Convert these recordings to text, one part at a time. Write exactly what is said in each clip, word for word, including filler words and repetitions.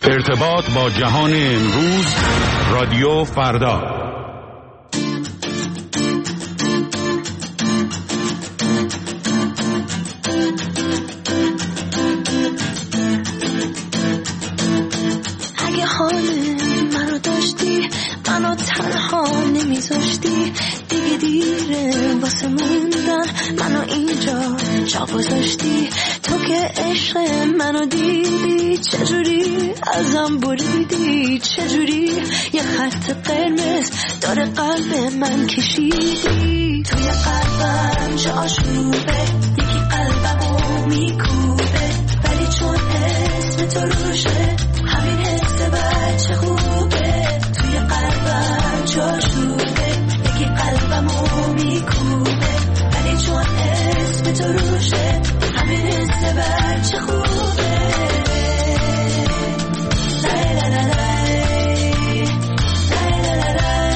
ارتباط با جهان امروز، رادیو فردا. اگه حال منو داشتی، منو تنها نمیذاشتی، دیگه دیره واسه موندن، منو اینجا جا گذاشتی. تو که عشق منو دیدی، چجوری ازم بریدی، چجوری یه خط قرمز داره قلب من کشیدی. توی قلبم جاشوبه، یکی قلبمو میکوبه، ولی چون اسم تو روشه همین حس بچه خوبه. توی قلبم جاشوبه، یکی قلبمو میکوبه، ولی چون اسم تو روشه همین حس بچه خوبه. لای لای لای لای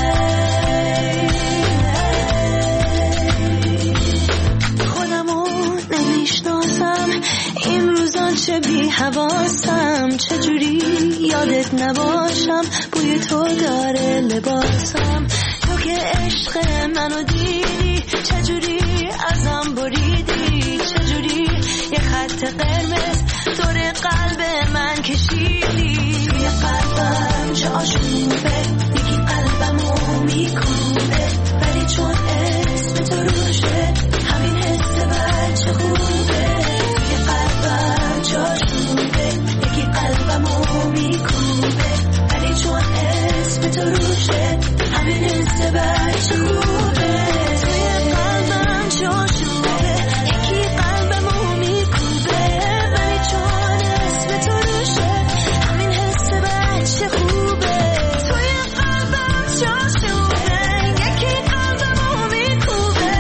لای. خودمو نمیشناسم این روزان، چه بی حواسم، چجوری یادت نباشم، بوی تو داره لباسم. تو که عشق منو دیدی، چجوری ازم بریدی، چجوری یه خط قرمز دور قلب من کشیدی. توی قلبم جاشوبه، یکی قلبمو میکوبه، ولی چون اسم تو روشه همین حس بچه خوبه. توی قلبم جاشوبه، یکی قلبمو میکوبه، ولی چون اسم تو روشه همین حس بچه خوبه. توی قلبم جاشوبه، یکی قلبمو میکوبه، ولی چون اسم تو روشه همین حس بچه خوبه. توی قلبم جاشوبه، یکی قلبمو میکوبه،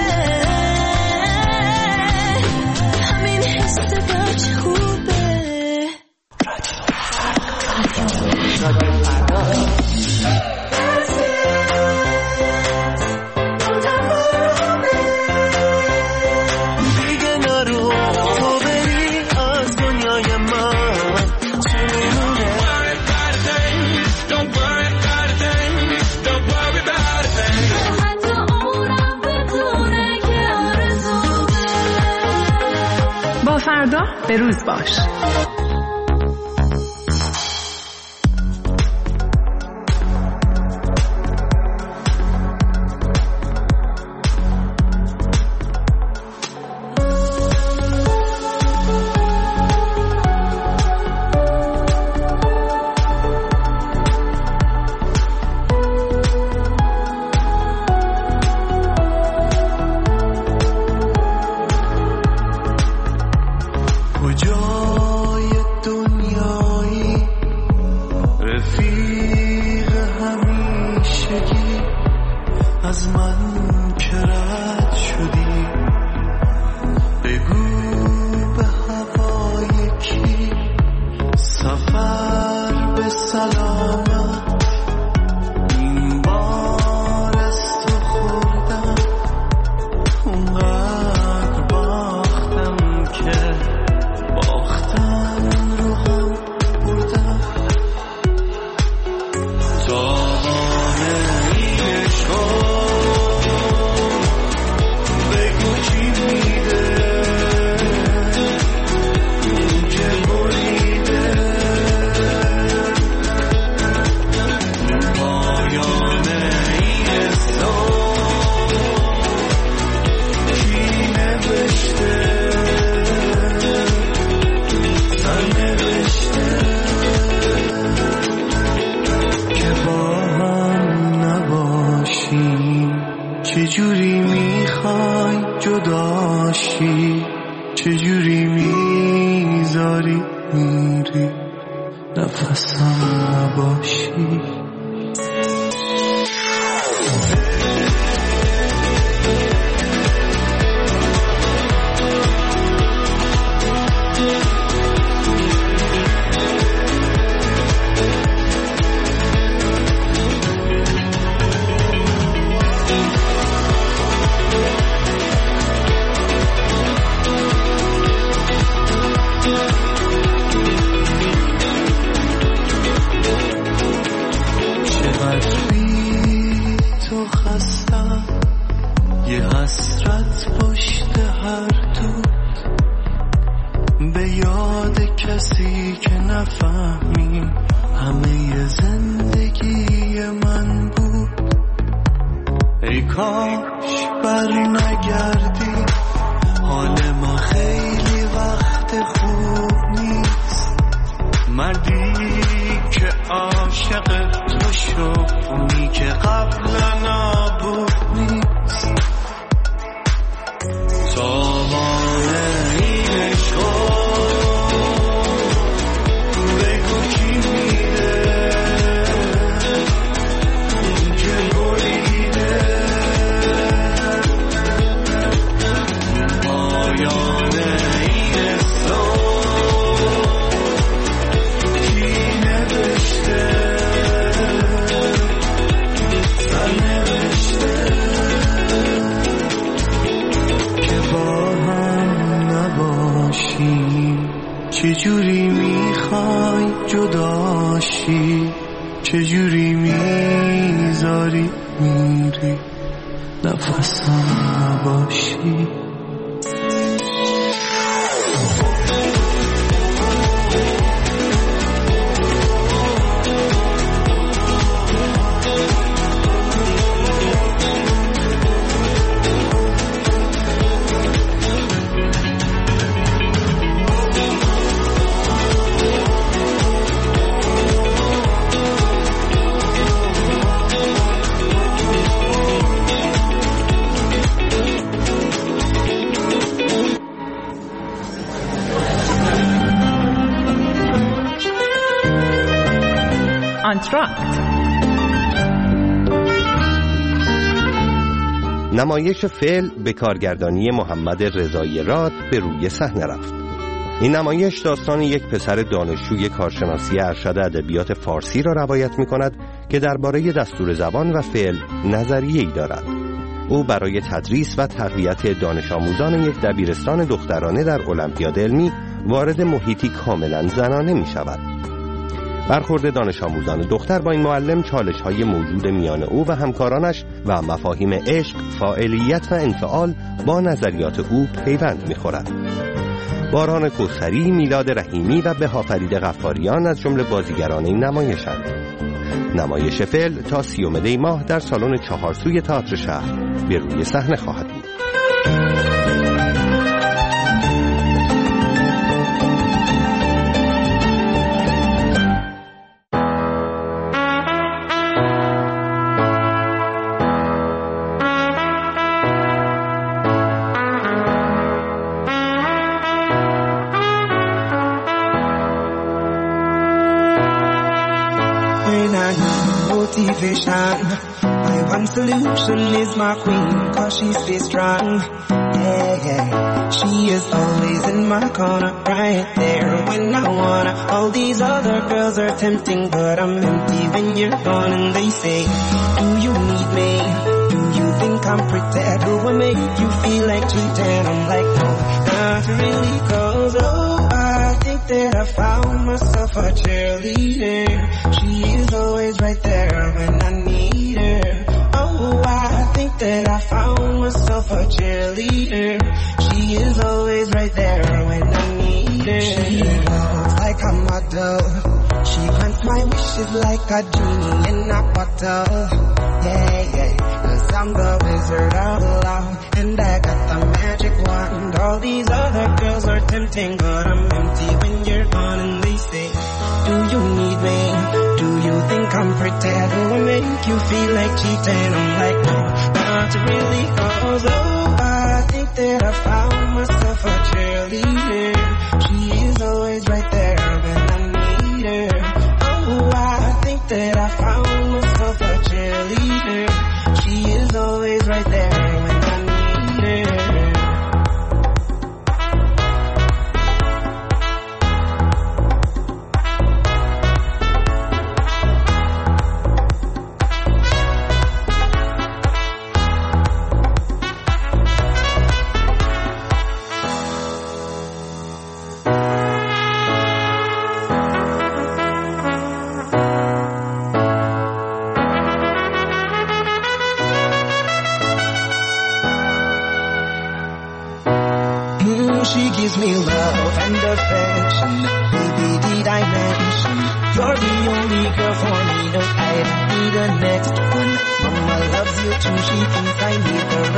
همین حس بچه خوبه. با فردا به روز باش. چجوری میخوای جداشی، چجوری میذاری میری نفسم نباشی. چیزی که نفهمی همه زندگی من بود. ای کاش بر نگردی، حال ما خیلی وقت خوب نیست. مردی که عاشق تو شد اونی که قبلا نبود نیست. تاوان این عشقا بگو کی میده که بریده. پایان این قصه کی نوشته سرنوشته که با هم نباشیم. چجوری میخوای جداشی، چجوری میذاری میری نفسم نباشی. آنتراکت. نمایش فعل به کارگردانی محمد رضایی راد به روی صحنه رفت. این نمایش داستان یک پسر دانشجوی کارشناسی ارشد ادبیات فارسی را روایت می کند که درباره دستور زبان و فعل نظریه‌ای دارد. او برای تدریس و تقویت دانش آموزان یک دبیرستان دخترانه در المپیاد علمی وارد محیطی کاملا زنانه می شود. برخورد دانش آموزان دختر با این معلم چالش‌های موجود میان او و همکارانش و مفاهیم عشق، فاعلیت و انفعال با نظریات او پیوند می‌خورد. باران کوثری، میلاد رحیمی و بهافرید غفاریان از جمله بازیگران این نمایشند. نمایش فعل تا سیوم دی ماه در سالن چهارسوی تئاتر شهر به روی صحنه خواهد بود. Motivation. My one solution is my queen, cause she stays strong. Yeah, yeah. She is always in my corner, right there when I wanna. All these other girls are tempting, but I'm empty when you're gone. And they say, do you need me? Do you think I'm pretty? Do I make you feel like cheating? I'm like, no, not really, cause oh, I think that I found myself a cheerleader. She is always right there when I need her. Oh, I think that I found myself a cheerleader. She is always right there when I need her. She looks like a model. She grants my wishes like a genie in a bottle. Yeah, yeah, cause I'm the wizard of love, and I got the magic wand. All these other girls are tempting, but I'm empty when you're gone. And they say, do you need me? Do you think I'm pretty? Do I make you feel like cheating? I'm like, no, not really, cause oh, I think that I found myself a cheerleader. She is always right there when I need her. Oh, I think that I found myself a cheerleader. She is always right there when I need her.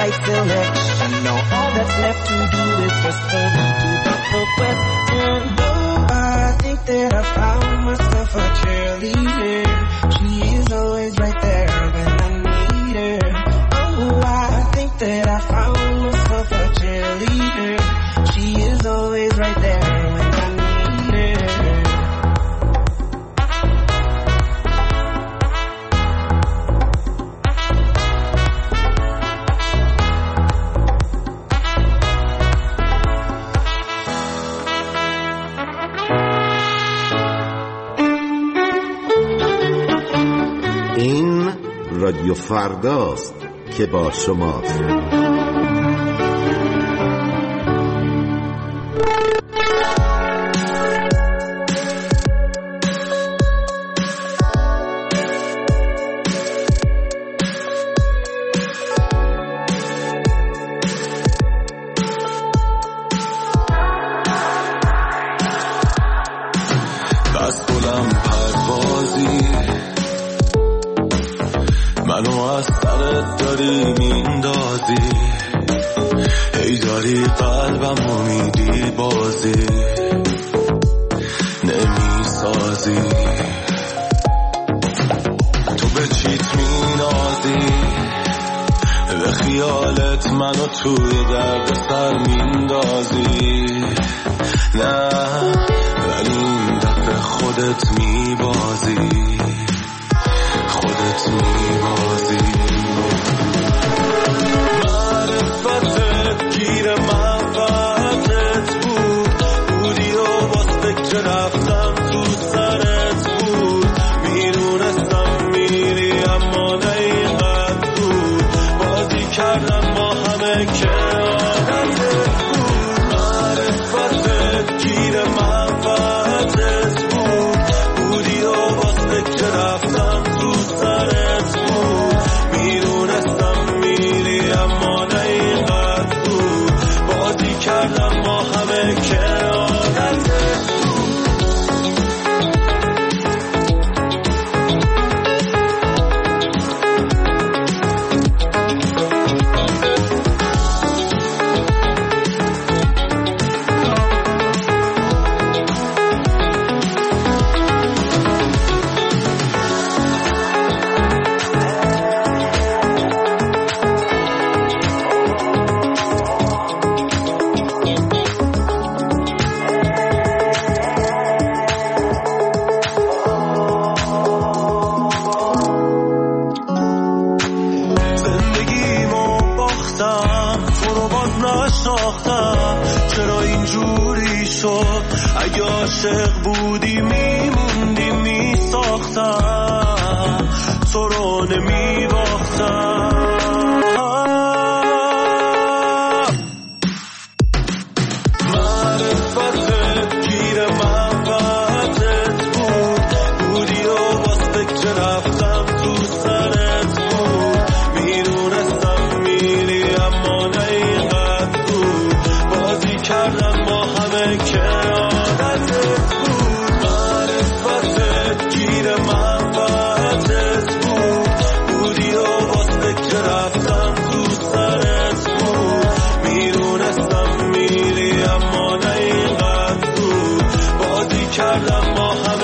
right selection. Now all that's left to do is just hold on to the question. Oh, I think that I found myself a cheerleader. She is always right there when I need her. Oh, I think that I found myself a cheerleader. She is always right there when I need her. این رادیو فرداست که با شماست. بس بلند پروازی منو از سرت داری میندازی، هی داری قلبمو میدی بازی نمیسازی. تو به چیت مینازی، به خیالت منو توی درد سر میندازی. نه ولی این دفعه خودت میبازی، خودت میبازی. معرفتت گیر منفعتت بود، بودی و باز فکر رفتم تو سرت بود. میدونستم میری اما نیقدر بود، بازی کردم با همه که عادتت بود. معرفتت گیر منفعتت بود، بودی و باز فکر رفتم تو سرت بود. میدونستم میری اما نیقدر بود، بازی کردم با همه که عادتت بود. چرا اینجوری شد؟ اگه عاشق بودی میموندی میساختم، تو رو نمیباختم. معرفتت گیر منفعتت بود، بودی و باز فکر رفتم تو سرت بود. میدونستم میری اما نیقدر بود، بازی کردم با همه که عادتت بود. معرفتت گیر منفعتت بود، بودی و باز فکر رفتم تو سرت بود. میدونستم میری اما نیقدر بود، بازی کردم با همه